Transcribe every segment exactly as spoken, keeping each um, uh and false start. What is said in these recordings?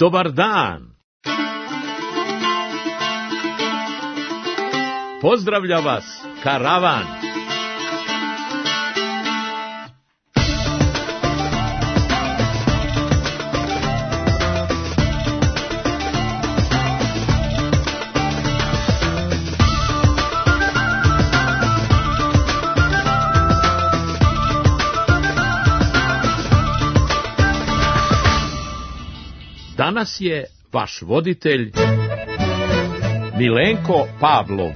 Dobar dan! Pozdravlja vas karavan! Danas je vaš voditelj Milenko Pavlov.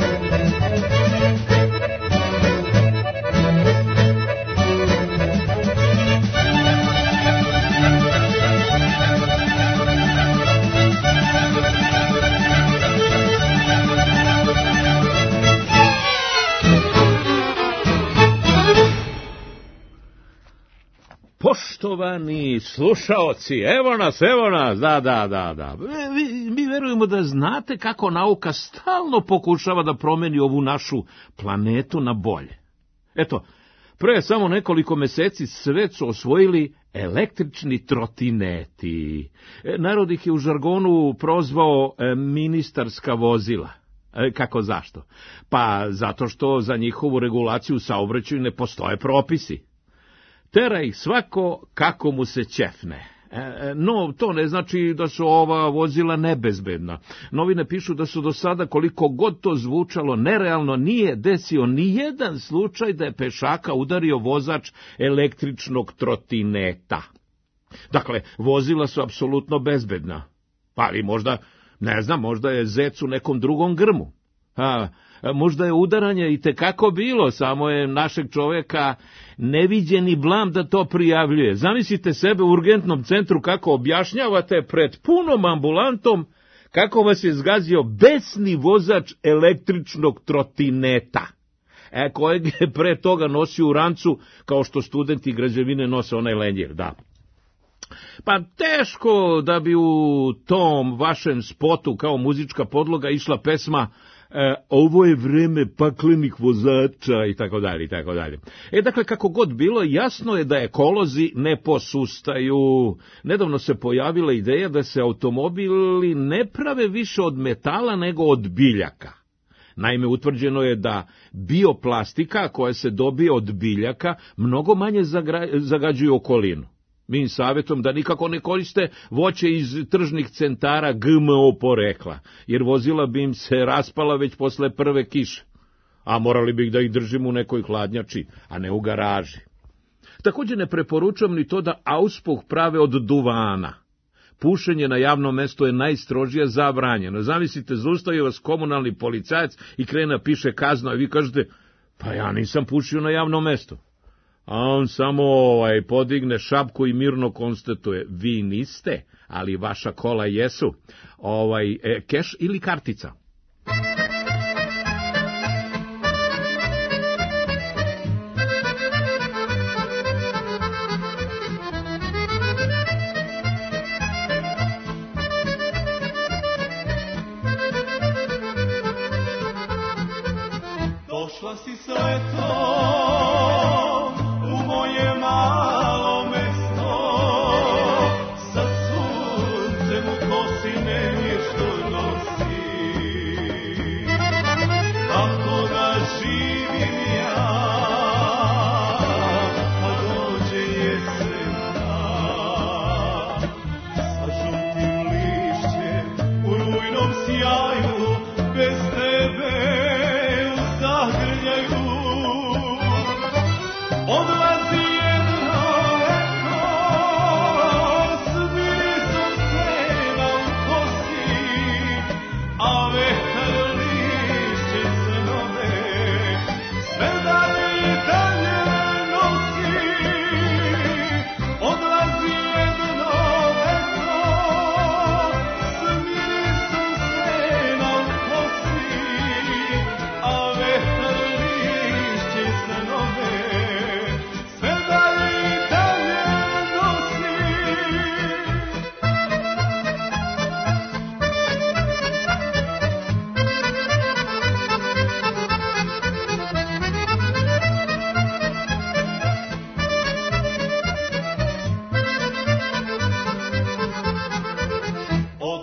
Poštovani slušaoci, evo nas, evo nas, da, da, da, da. Mi, mi verujemo da znate kako nauka stalno pokušava da promeni ovu našu planetu na bolje. Eto, pre samo nekoliko meseci svet su osvojili električni trotineti. Narod ih je u žargonu prozvao ministarska vozila. Kako zašto? Pa zato što za njihovu regulaciju saobraćaju ne postoje propisi. Tera ih svako kako mu se ćefne. No, to ne znači da su ova vozila nebezbedna. Novine pišu da su do sada, koliko god to zvučalo nerealno, nije desio ni jedan slučaj da je pešaka udario vozač električnog trotineta. Dakle, vozila su apsolutno bezbedna. Ali možda, ne znam, možda je zec u nekom drugom grmu. A, možda je udaranje i tekako bilo, samo je našeg čovjeka neviđeni blam da to prijavljuje. Zamislite sebe u urgentnom centru kako objašnjavate pred punom ambulantom kako vas je zgazio besni vozač električnog trotineta, e, kojeg je pre toga nosio u rancu kao što studenti građevine nose onaj lenjer, da. Pa teško da bi u tom vašem spotu kao muzička podloga išla pesma E, ovo je vreme paklenih vozača i tako dalje i tako dalje. E, dakle, kako god bilo, jasno je da ekolozi ne posustaju. Nedavno se pojavila ideja da se automobili ne prave više od metala nego od biljaka. Naime, utvrđeno je da bioplastika koja se dobije od biljaka mnogo manje zagra- zagađuje okolinu. Mi savjetom da nikako ne koriste voće iz tržnih centara G M O porekla, jer vozila bi im se raspala već posle prve kiše, a morali bi da ih držimo u nekoj hladnjači, a ne u garaži. Također ne preporučujem ni to da auspuh prave od duvana. Pušenje na javnom mestu je najstrožije zabranjeno. Zamislite, zaustavi vas komunalni policajac i krene piše kaznu, a vi kažete, pa ja nisam pušio na javnom mestu. A on samo ovaj, podigne šapku i mirno konstatuje, vi niste, ali vaša kola jesu. Ovaj, e, keš ili kartica? Došla si sveto moje malo mesto, sa suncem u kosi nešto nosi. Kako da živim ja, kad dođe jesena, sa žutim lišćem u rujnom sjaju, bez tebe u zagrljaju.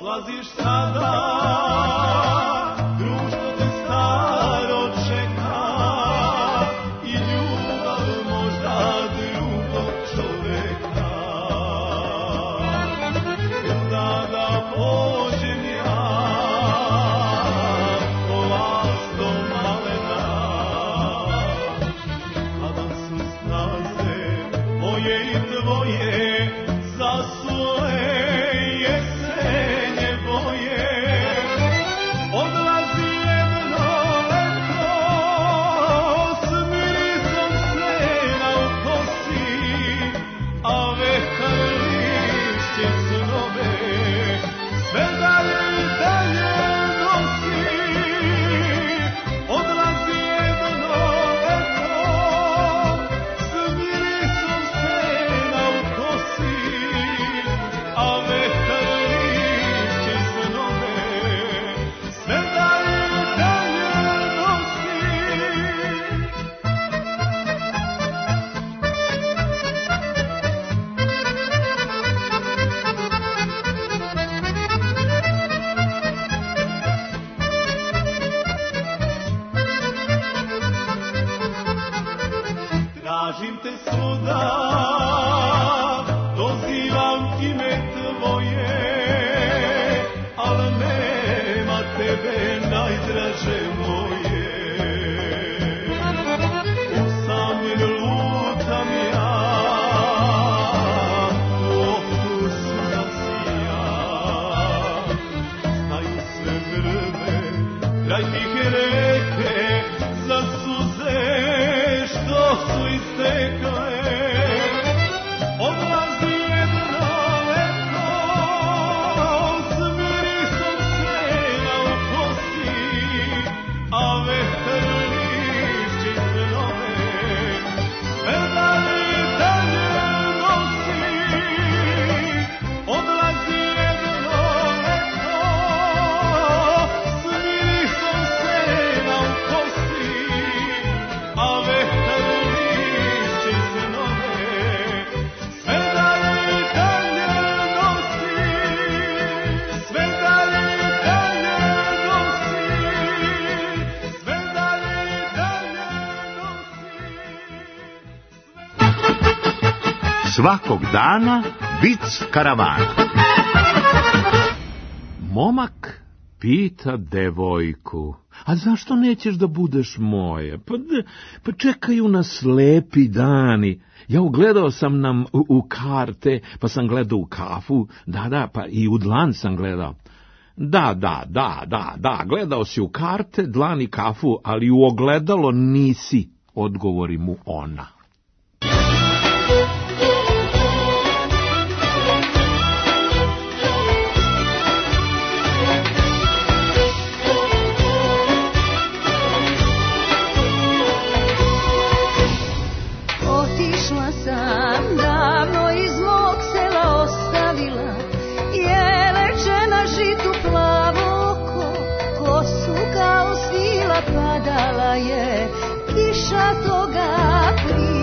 odlaziš sada, društvo te staro čeka i ljubav možda drugog čoveka. Kuda da pođem ja, polazno malena, kada su snaze moje i tvoje zasule jesenje boje. Odlazi jedno leto s mirisom sena u kosi, a vetar lišće snove sve dalje i dalje nosi. Odlazi jedno leto s mirisom sena u kosi, a vetar lišće snove sve dalje i dalje nosi. Tražim te svuda, dozivam ime tvoje, al nema tebe najdraže moje. Usamljen lutam ja, u oku suza sija, znaju sve vrbe kraj tihe reke za suze što su istekle. Odlazi jedno leto s mirisom sena u kosi, a vetar lišće snove sve dalje i dalje nosi. Odlazi jedno leto s mirisom sena u kosi, a vetar lišće snove sve dalje i dalje nosi. Sve dalje i dalje nosi. Sve dalje i dalje nosi. Svakog dana vic karavana. Momak pita devojku: a zašto nećeš da budeš moja? Pa, d- pa čekaju nas lepi dani. Ja ugledao sam nam u, u karte, pa sam gledao u kafu, da, da, pa i u dlan sam gledao. Da, da, da, da, da, gledao si u karte, dlan i kafu, ali u ogledalo nisi, odgovori mu ona. Otišla sam davno iz mog sela, ostavila jeleče na žitu plavo oko, kosu kao svila padala je, kiša toga prije.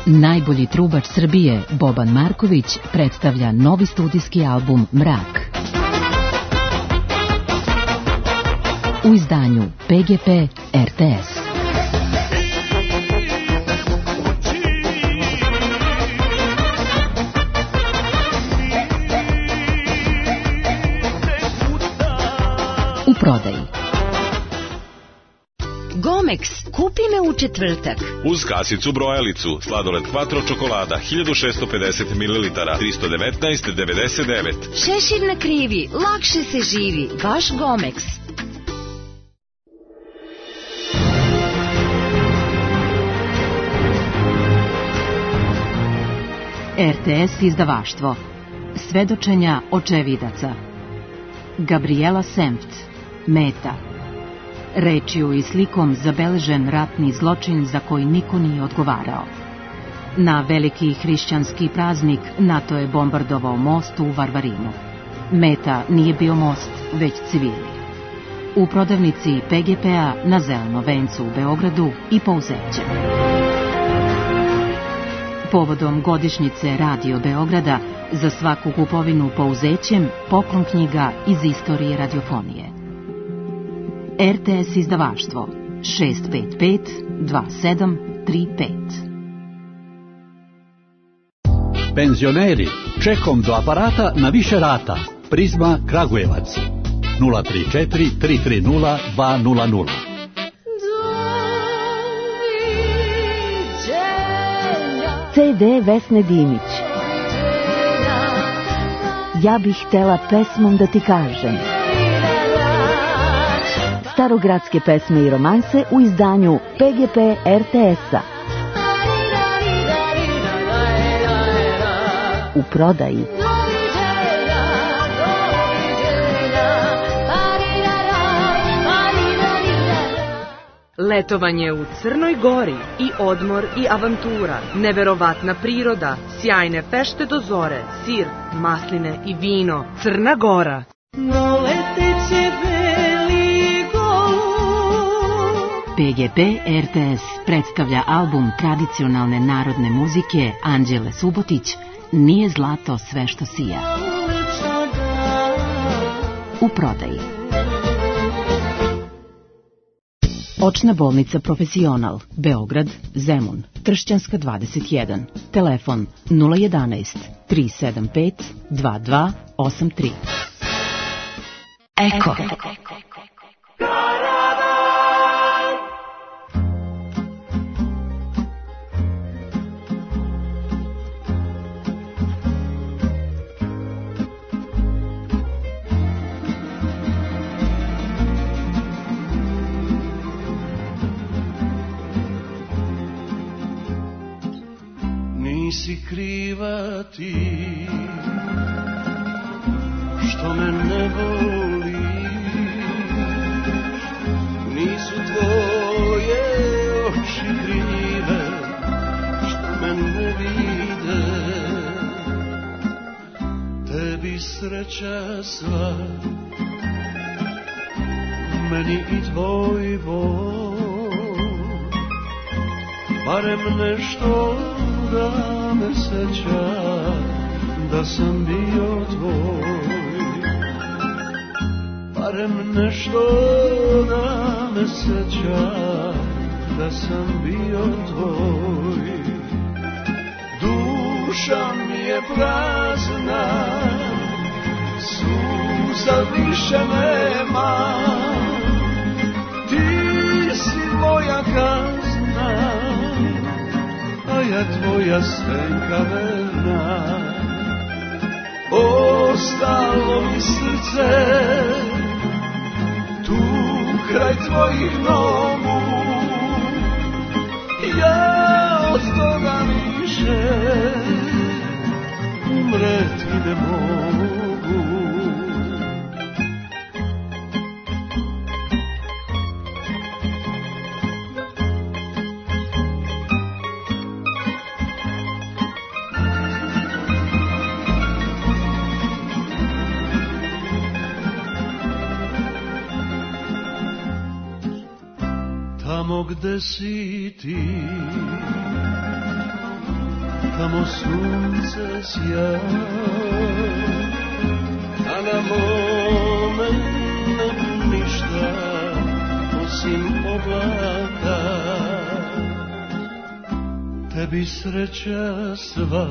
Najbolji trubač Srbije, Boban Marković, predstavlja novi studijski album Mrak. U izdanju P G P R T S. U prodaji. Gomex, kupi me u četvrtak. Uz kasicu brojalicu, sladoled Quattro čokolada, hiljadu šessto pedeset mililitara, tristo devetnaest devedeset devet. Šešir na krivi, lakše se živi, baš Gomex. R T S izdavaštvo. Svedočenja očevidaca. Gabriela Senft. Meta. Rečju i slikom zabeležen ratni zločin za koji niko nije odgovarao. Na veliki hrišćanski praznik NATO je bombardovao most u Varvarinu. Meta nije bio most, već civili. U prodavnici P G P-a na Zelenom vencu u Beogradu i Pouzeće. Povodom godišnjice Radio Beograda za svaku kupovinu Pouzećem poklon knjiga iz istorije radiofonije. R T S izdavaštvo šest pet pet dva sedam tri pet. Penzioneri, čekom do aparata na više rata. Prizma Kragujevac nula tri četiri tri tri nula dva nula nula. C D Vesne Dimić. Ja bih htela pesmom da ti kažem. Starogradske pesme i romanse u izdanju P G P R T S-a. U prodaji. Letovanje u Crnoj Gori i odmor i avantura, neverovatna priroda, sjajne fešte do zore, sir, masline i vino. Crna Gora. P G P R T S predstavlja album tradicionalne narodne muzike Anđele Subotić Nije zlato sve što sija. U prodaji. Očna bolnica Profesional, Beograd, Zemun, Tršćanska dvadeset jedan, telefon nula jedanaest tri sedam pet dva dva osam tri. Eko. Nisi kriva ti što me ne voliš, nisu tvoje oči krive što me ne vide. Tebi sreća sva, meni i tvoj bol, barem nešto da me seća da sam bio tvoj, barem nešto da me seća da sam bio tvoj. Duša mi je prazna, suza više nema, ti si moja kazna, a ja tvoja senka verna. Ostalo mi srce tu kraj tvojih nogu, ja od toga više umreti ne mogu. Tamo gde si ti, tamo sunce sja, a na mome nebu ništa osim oblaka. Tebi sreća sva,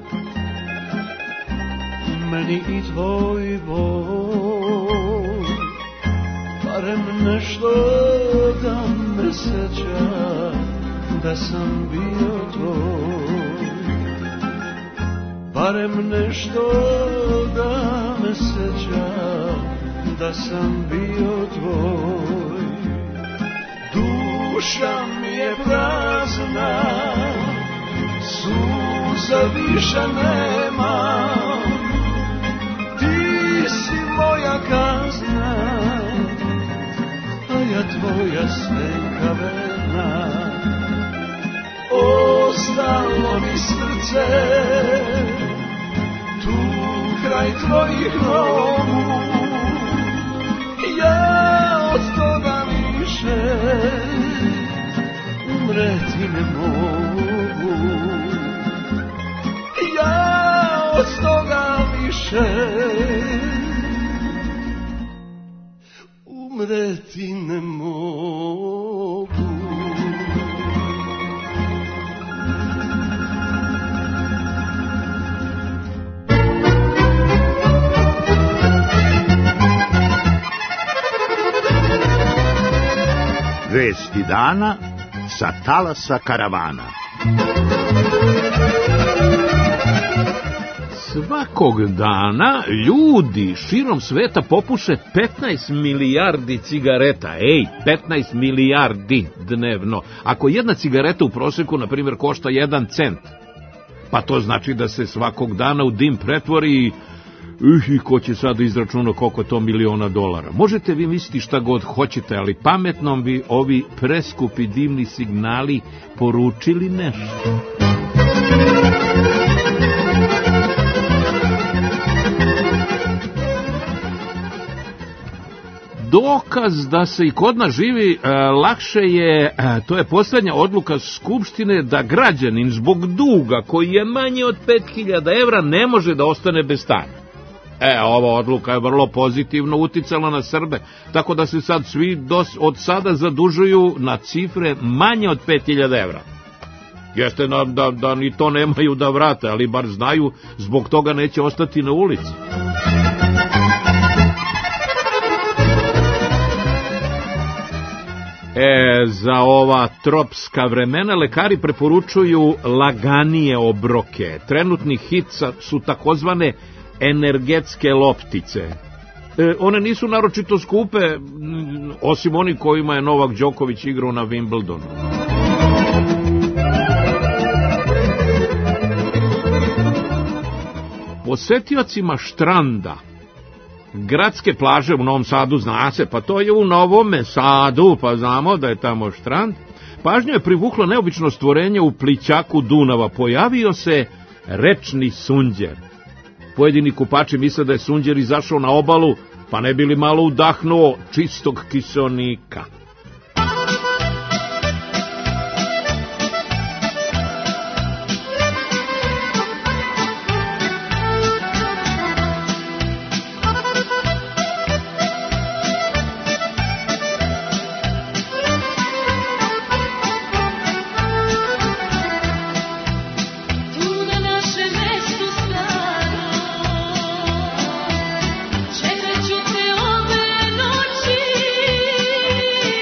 meni i tvoj bol, barem nešto da me seća da sam bio tvoj, barem nešto da me seća da sam bio tvoj. Duša mi je prazna, suza više nema, ti si moja kazna, a ja tvoja svenka verna. Ostalo mi srce tu kraj tvojih nogu, ja od toga više umreti ne mogu, ja od toga više umreti ne mogu. Vesti dana sa talasa karavana. Svakog dana ljudi širom sveta popuše petnaest milijardi cigareta. Ej, petnaest milijardi dnevno. Ako jedna cigareta u proseku, na primjer, košta jedan cent, pa to znači da se svakog dana u dim pretvori i ko će sad izračunati koliko je to miliona dolara. Možete vi misliti šta god hoćete, ali pametnom bi ovi preskupi dimni signali poručili nešto. Dokaz da se i kod nas živi e, lakše je, e, to je posljednja odluka Skupštine da građanin zbog duga koji je manje od pet hiljada evra ne može da ostane bez stana. E, ova odluka je vrlo pozitivno uticala na Srbe, tako da se sad svi dos, od sada zadužuju na cifre manje od pet hiljada evra. Jeste da, da, da ni to nemaju da vrate, ali bar znaju, zbog toga neće ostati na ulici. E, za ova tropska vremena lekari preporučuju laganije obroke. Trenutni hit su takozvane energetske loptice. E, one nisu naročito skupe, osim oni kojima je Novak Đoković igrao na Wimbledonu. Posetiocima štranda, gradske plaže u Novom Sadu, zna se, pa to je u Novome Sadu, pa znamo da je tamo štrand, pažnju je privuklo neobično stvorenje u plićaku Dunava. Pojavio se rečni sunđer. Pojedini kupači misle da je sunđer izašao na obalu, pa ne bi li malo udahnuo čistog kiseonika. Čekat ću te ove noći.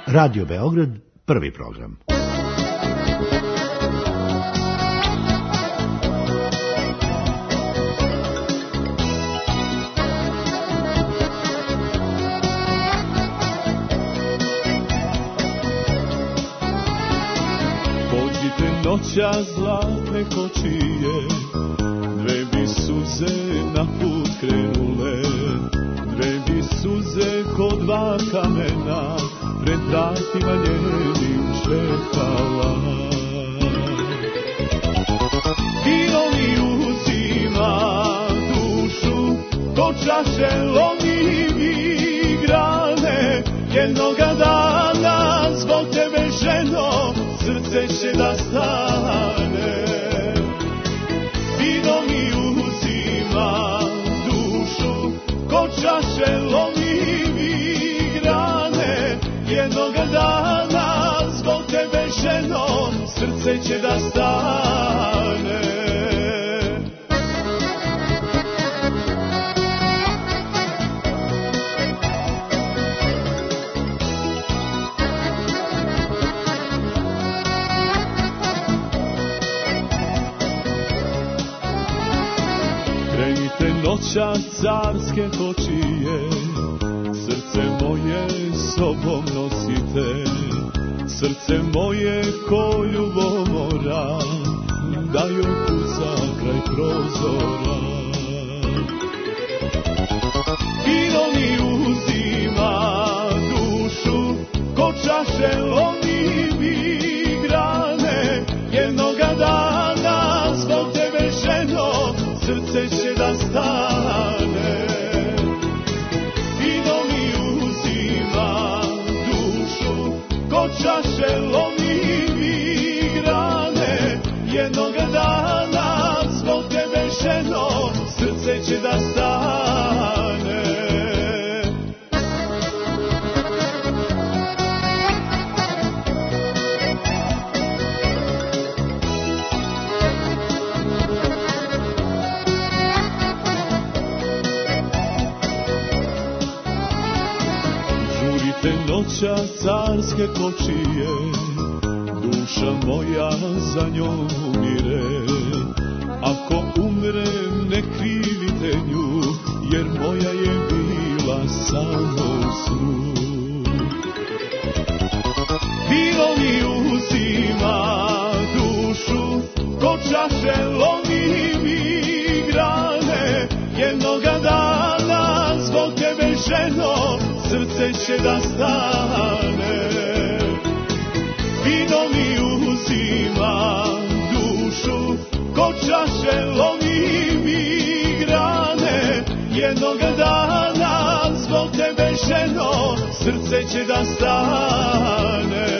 Radio Beograd, prvi program. Pođite noća zlatne kočije, dve bi suze na put krenule, dve bi suze kod dva kamena, pred vratima njenim čekala. Vino mi uzima dušu, ko čaše lomi mi grane, jednoga dana zbog tebe, ženo, srce će da stane. Vino mi uzima dušu, ko čaše lomi mi grane, jednoga dana zbog tebe, ženo, srce će da stane. Krenite noća carske kočije, srce moje sobom nosite, srce moje ko ljubomora, da joj kuca kraj prozora. Vino mi uzima dušu, ko čaše lomi mi grane, jednoga dana zbog tebe, ženo, srce će da stane. Vino mi uzima dušu, ko čaše lomi mi grane, jednoga dana zbog tebe, ženo, srce će da stane. Žurite noća carske kočije, duša moja za njom umire. Ako umrem ne krivite nju, jer moja je bila samo u snu. Vino mi uzima dušu, ko čaše lomi mi grane, jednoga dana zbog tebe, ženo, srce će da stane. Vino mi uzima dušu, ko čaše lomi mi grane, jednoga dana zbog tebe, ženo, srce će da stane.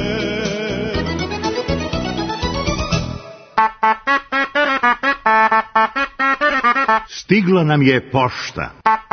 Stigla nam je pošta.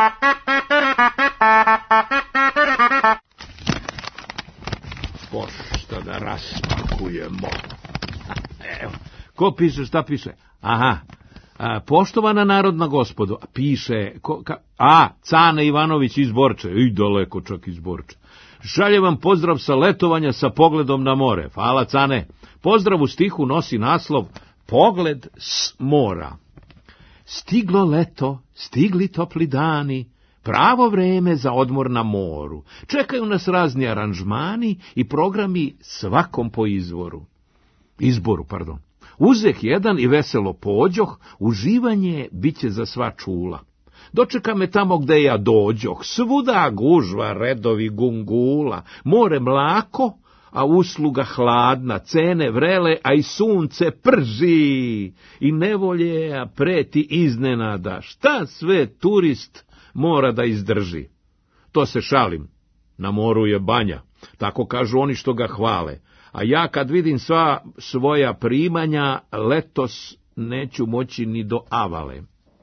Pošta da raspakujemo. Evo, ko piše, šta piše? Aha, a, poštovana narodna gospodo, piše, ko, ka, a, Cane Ivanović iz Borče, i daleko čak iz Borče. Šalje vam pozdrav sa letovanja sa pogledom na more. Hvala, Cane. Pozdrav u stihu nosi naslov Pogled s mora. Stiglo leto, stigli topli dani, pravo vreme za odmor na moru. Čekaju nas razni aranžmani i programi svakom po izvoru. Izboru, pardon. Uzeh jedan i veselo pođoh, uživanje biće za sva čula. Dočeka me tamo gde ja dođoh, svuda gužva, redovi gungula, more mlako, a usluga hladna, cene vrele, a i sunce prži, i nevolje preti iznenada, šta sve turist mora da izdrži. To se šalim, na moru je banja, tako kažu oni što ga hvale, a ja kad vidim sva svoja primanja, letos neću moći ni do avale.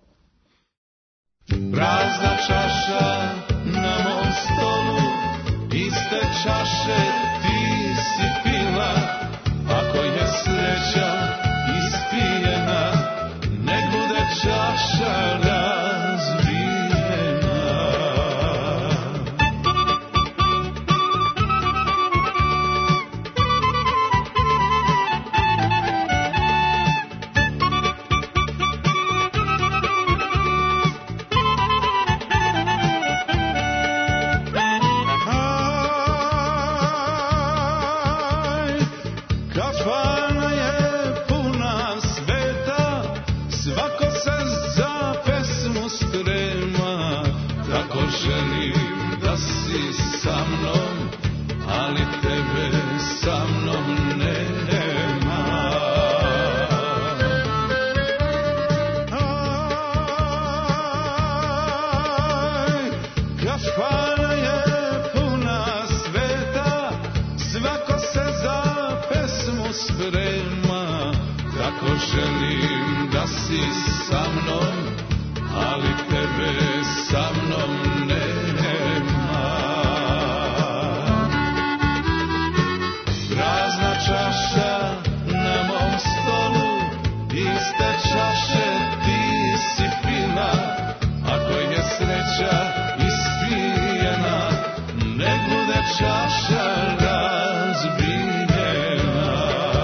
Prazna čaša na mom stolu, iste čaše ti si pila, ako je sreća ispijena, nek bude čaša razbijena. ali tebe sa mnom nema. Aj, kafana je puna sveta, svako se za pesmu sprema, tako želim da si sa mnom, ali tebe sa mnom nema. Prazna čaša na mom stolu, iste čaše ti si pila, ako je sreća ispijena, ne bude čaša razbijena.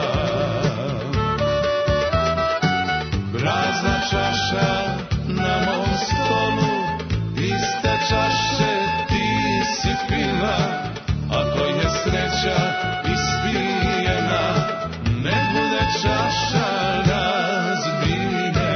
Prazna čaša na mom stolu, iste čaše ti si pila, ako je sreća ispijena, ne bude čaša razbijena.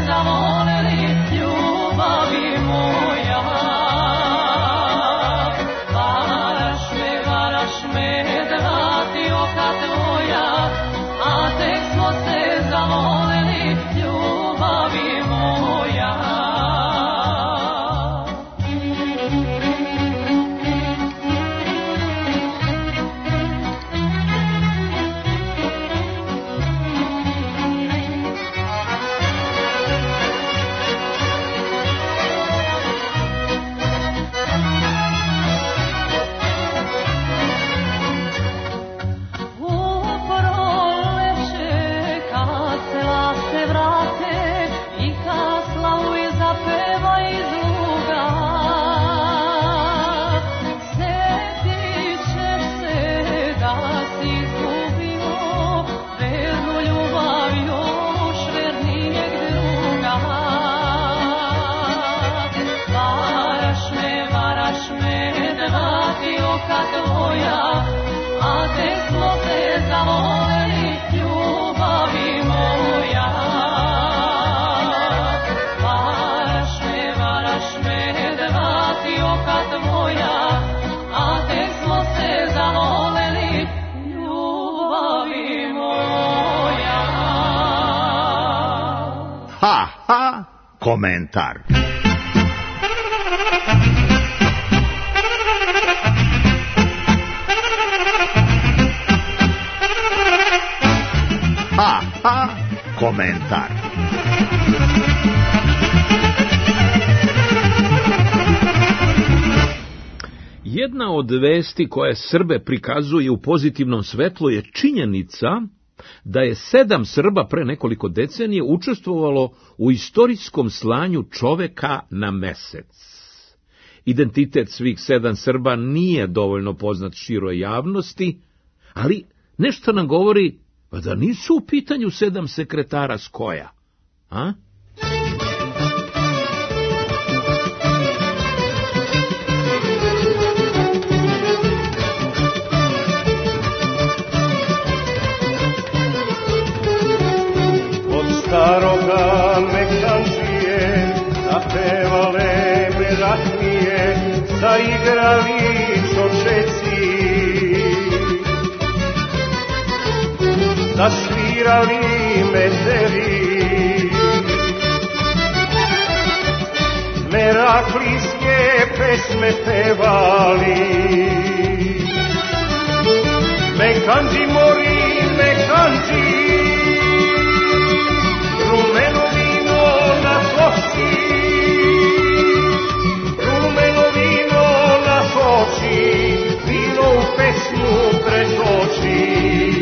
zavoleli, ljubavi moja. Varaš me, varaš me, drati oka tvoja, a tek smo se zavoleli, ljubavi moja. Ha, ha, komentar. Ha, ha, komentar. Jedna od vesti koje Srbe prikazuje u pozitivnom svetlu je činjenica da je sedam Srba pre nekoliko decenije učestvovalo u istorijskom slanju čoveka na mesec. Identitet svih sedam Srba nije dovoljno poznat široj javnosti, ali nešto nam govori da nisu u pitanju sedam sekretara Skoja, a? Staroga mekančije, zapevale meraknije, zaigrali čočeci, zasvirali meteri, meraklijske pesme pevali. Mekanđi mori, mekanđi, rumeno vino na soči, rumeno vino na soči, vino u pesmu pretoči.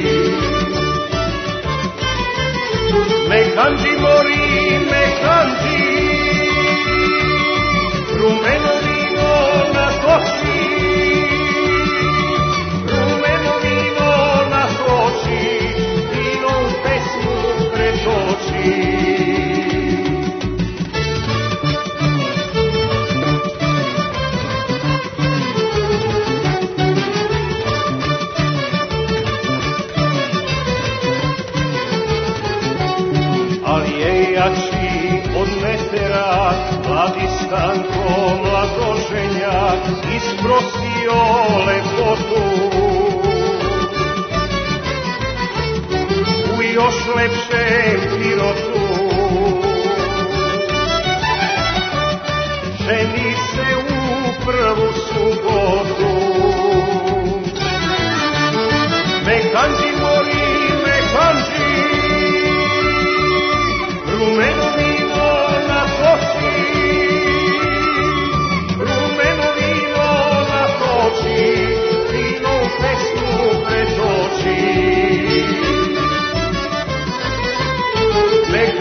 Mekanđi mori, mekanđi, rumeno vino na soči, rumeno vino na soči, vino u pesmu pretoči. Jači od metera, mladi Stanko mladoženjak, isprosio lepotu. U još lepšem Pirotu ženi se u prvu subotu. Mekanđi mori, mekanđi, rumeno vino na soči, rumeno vino na soči, vino u pesmu pretoči.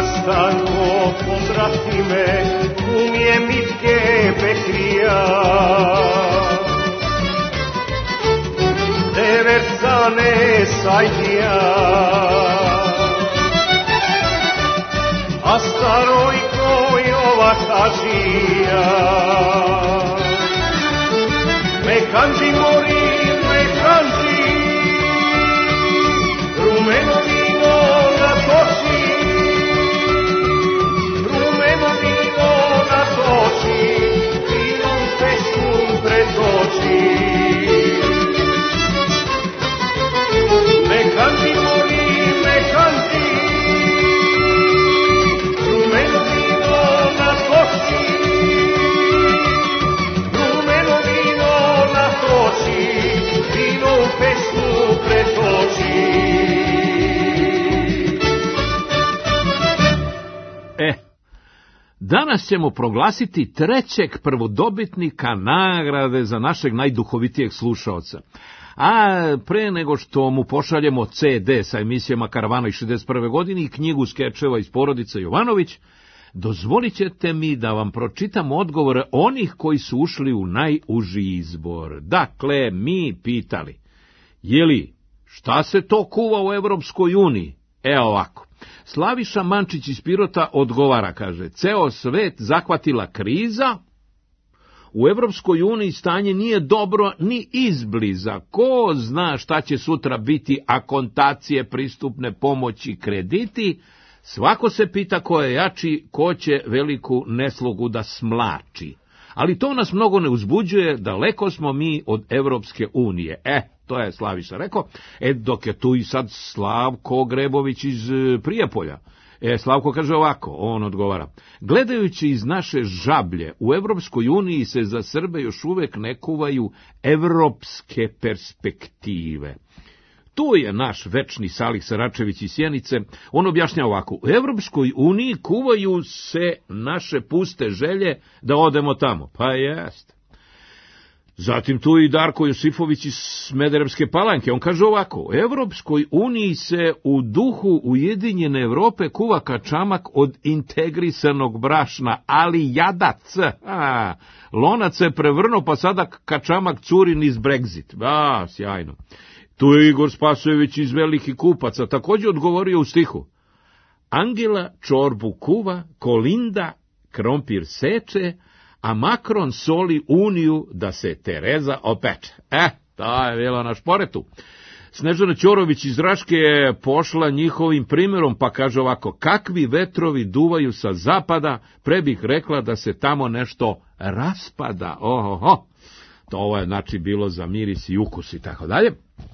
Stanko, pozdrati me, umije Mitke Pekrija. Deversane Sajdija, a starojko Jova Hađija. Me kanđi mori, me kanđi, rumeno vino na toči, rumeno vino na toči, vino pesmu pretoči. Me kanđi mori, me kanđi, rumeno vino na toči, rumeno vino na toči, vino pesmu pretoči. E, danas ćemo proglasiti trećeg prvodobitnika nagrade za našeg najduhovitijeg slušaoca. A pre nego što mu pošaljemo ce de sa emisijama Karavana iz šezdeset prve godine i knjigu skečeva iz porodice Jovanović, dozvolit ćete mi da vam pročitam odgovore onih koji su ušli u najuži izbor. Dakle, mi pitali, je li, šta se to kuva u Evropskoj uniji? Evo ovako. Slaviša Mančić iz Pirota odgovara, kaže, ceo svet zahvatila kriza, u Evropskoj uniji stanje nije dobro ni izbliza. Ko zna šta će sutra biti akontacije, pristupne pomoći, krediti? Svako se pita ko je jači, ko će veliku neslogu da smlači. Ali to nas mnogo ne uzbuđuje, daleko smo mi od Evropske unije. E, to je Slaviša rekao. E, dok je tu i sad Slavko Grebović iz Prijepolja. E, Slavko kaže ovako, on odgovara, gledajući iz naše žablje, u Evropskoj uniji se za Srbe još uvek ne kuvaju evropske perspektive. Tu je naš večni Salih Saračević iz Sjenice, on objašnja ovako, u Evropskoj uniji kuvaju se naše puste želje da odemo tamo. Pa jest. Zatim tu i Darko Josifović iz Smederevske Palanke, on kaže ovako, u Evropskoj uniji se u duhu Ujedinjene Evrope kuva kačamak od integrisanog brašna, ali jadac, a, lonac se prevrno, pa sada kačamak curi niz Brexit. A, sjajno. Tu je Igor Spasojević iz Velikih Kupaca, također odgovorio u stihu, Angela čorbu kuva, Kolinda krompir seče, a Makron soli uniju da se Tereza opeče. E, to je bilo na šporetu. Snežana Ćorović iz Raške je pošla njihovim primjerom, pa kaže ovako, kakvi vetrovi duvaju sa zapada, pre bih rekla da se tamo nešto raspada. Ohoho, to je znači bilo za miris i ukus i tako dalje.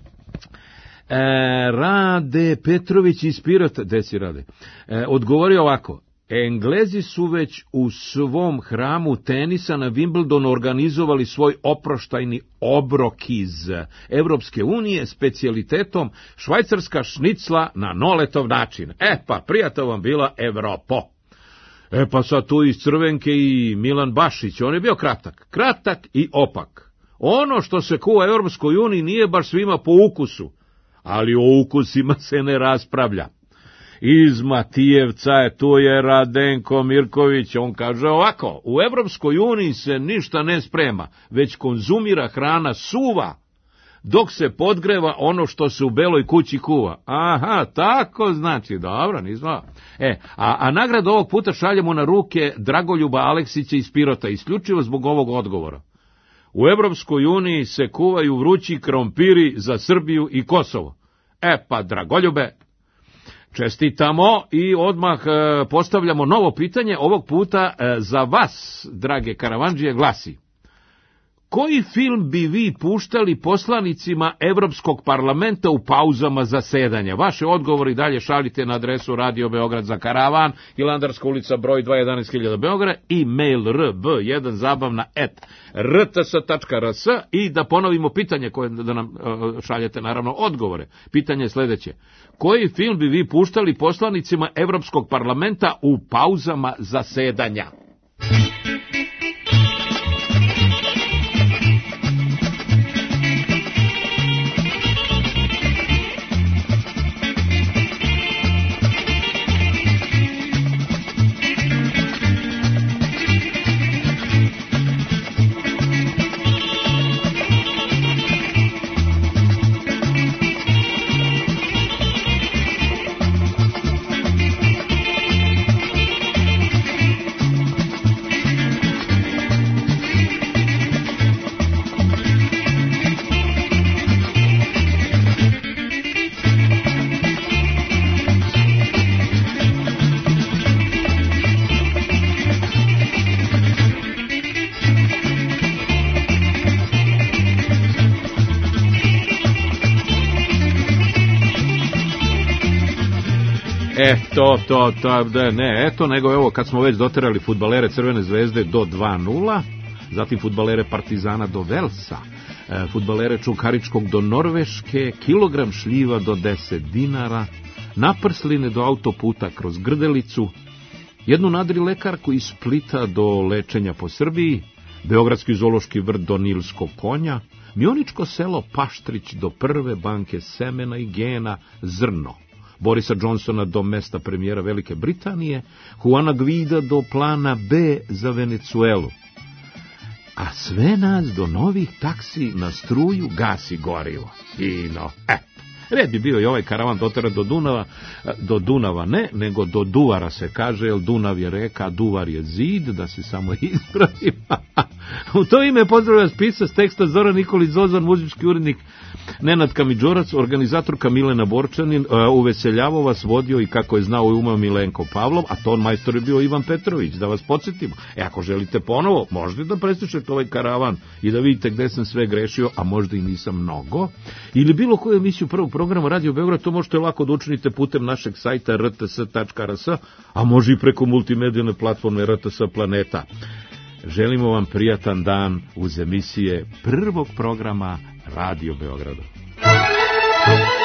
E, Rade Petrović iz Pirota, gde si Rade, e, odgovorio ovako, Englezi su već u svom hramu tenisa na Wimbledonu organizovali svoj oproštajni obrok iz Evropske unije specijalitetom švajcarska šnicla na Noletov način. E pa, prijatno vam bila Evropo. E pa sad tu iz Crvenke i Milan Bašić, on je bio kratak, kratak i opak. Ono što se kuva u Evropskoj uniji nije baš svima po ukusu, ali o ukusima se ne raspravlja. Iz Matijevca je tu je Radenko Mirković, on kaže ovako, u Evropskoj uniji se ništa ne sprema, već konzumira hrana suva, dok se podgreva ono što se u Beloj kući kuva. Aha, tako znači, dobro, nismo. E, a, a nagradu ovog puta šaljemo na ruke Dragoljuba Aleksića iz Pirota, isključivo zbog ovog odgovora. U Evropskoj uniji se kuvaju vrući krompiri za Srbiju i Kosovo. E pa, Dragoljube, čestitamo i odmah postavljamo novo pitanje, ovog puta za vas, drage karavandžije, glasi. Koji film bi vi puštali poslanicima Evropskog parlamenta u pauzama zasedanja? Vaše odgovori dalje šaljite na adresu Radio Beograd za Karavan, Hilandarska ulica broj dva jedanaest hiljada Beograd, e-mail r b jedan zabavna et r t s tačka r s i da ponovimo pitanje koje da nam šaljete, naravno odgovore. Pitanje je sledeće. Koji film bi vi puštali poslanicima Evropskog parlamenta u pauzama zasedanja? E, to, to, to, da, ne, eto, nego evo, kad smo već doterali fudbalere Crvene zvezde do dva nula, zatim fudbalere Partizana do Velsa, e, fudbalere Čukaričkog do Norveške, kilogram šljiva do deset dinara, naprsline do autoputa kroz Grdelicu, jednu nadri lekarku iz Splita do lečenja po Srbiji, Beogradski zoološki vrt do Nilskog konja, Mioničko selo Paštrić do prve banke semena i gena Zrno, Borisa Johnsona do mesta premijera Velike Britanije, Juana Guida do plana B za Venecuelu. A sve nas do novih taksi na struju, gas i gorivo. Fino, eto. Red bi bio i ovaj karavan dotera do Dunava, do Dunava ne, nego do Duvara se kaže, jer Dunav je reka, a Duvar je zid, da se samo ispravim. U to ime pozdravlja pisac teksta Zoran Nikolić Zozan, muzički urednik Nenad Kamidžorac, organizatorka Milena Borčanin, uveseljavao vas, vodio i kako je znao i umao Milenko Pavlov, a ton majstor je bio Ivan Petrović, da vas podsjetimo. E, ako želite ponovo, možete da preslušate ovaj karavan i da vidite gde sam sve grešio, a možda i nisam mnogo, ili bilo koju emisiju prvog programa Radio Beograd, to možete lako da učinite putem našeg sajta r t s tačka r s, a može i preko multimedijne platforme R T S Planeta. Želimo vam prijatan dan uz emisije prvog programa Radio Beograda.